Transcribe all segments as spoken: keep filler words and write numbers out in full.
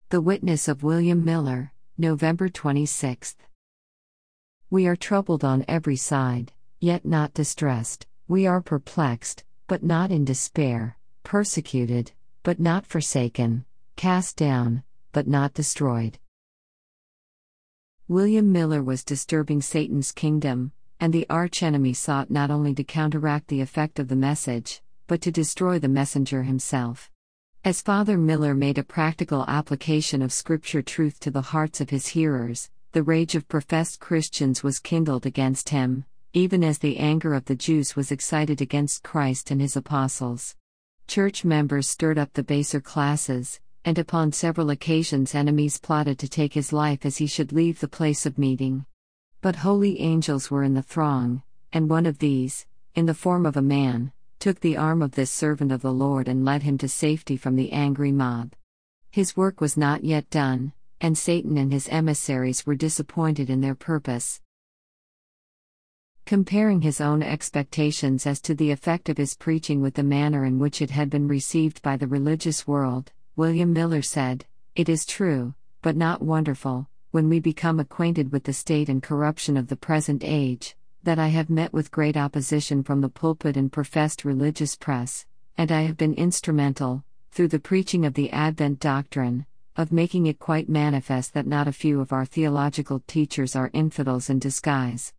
The Witness of William Miller, November twenty-sixth. We are troubled on every side, yet not distressed, we are perplexed, but not in despair, persecuted, but not forsaken, cast down, but not destroyed. William Miller was disturbing Satan's kingdom, and the archenemy sought not only to counteract the effect of the message, but to destroy the messenger himself. As Father Miller made a practical application of Scripture truth to the hearts of his hearers, the rage of professed Christians was kindled against him, even as the anger of the Jews was excited against Christ and his apostles. Church members stirred up the baser classes, and upon several occasions enemies plotted to take his life as he should leave the place of meeting. But holy angels were in the throng, and one of these, in the form of a man, took the arm of this servant of the Lord and led him to safety from the angry mob. His work was not yet done, and Satan and his emissaries were disappointed in their purpose. Comparing his own expectations as to the effect of his preaching with the manner in which it had been received by the religious world, William Miller said, "It is true, but not wonderful, when we become acquainted with the state and corruption of the present age, that I have met with great opposition from the pulpit and professed religious press, and I have been instrumental, through the preaching of the Advent doctrine, of making it quite manifest that not a few of our theological teachers are infidels in disguise.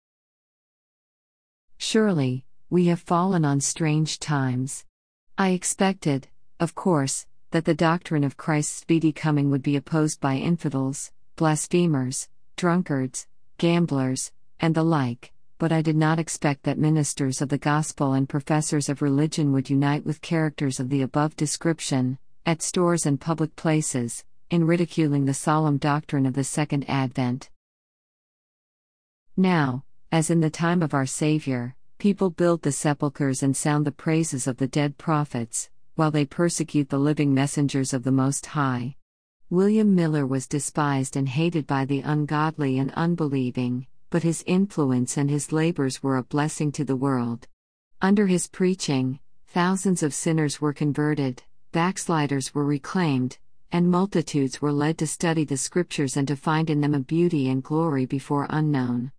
Surely, we have fallen on strange times. I expected, of course, that the doctrine of Christ's speedy coming would be opposed by infidels, blasphemers, drunkards, gamblers, and the like, but I did not expect that ministers of the gospel and professors of religion would unite with characters of the above description, at stores and public places, in ridiculing the solemn doctrine of the Second Advent. Now, as in the time of our Savior, people build the sepulchres and sound the praises of the dead prophets, while they persecute the living messengers of the Most High. William Miller was despised and hated by the ungodly and unbelieving, but his influence and his labors were a blessing to the world. Under his preaching, thousands of sinners were converted, backsliders were reclaimed, and multitudes were led to study the Scriptures and to find in them a beauty and glory before unknown.